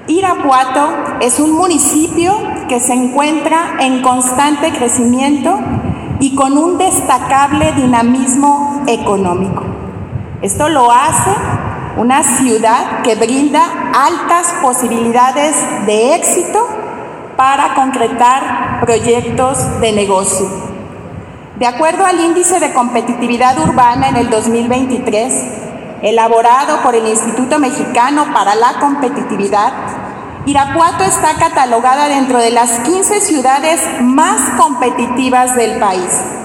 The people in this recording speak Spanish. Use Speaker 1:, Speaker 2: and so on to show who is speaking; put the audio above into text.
Speaker 1: Irapuato es un municipio que se encuentra en constante crecimiento y con un destacable dinamismo económico. Esto lo hace una ciudad que brinda altas posibilidades de éxito para concretar proyectos de negocio. De acuerdo al Índice de Competitividad Urbana en el 2023, elaborado por el Instituto Mexicano para la Competitividad, Irapuato está catalogada dentro de las 15 ciudades más competitivas del país.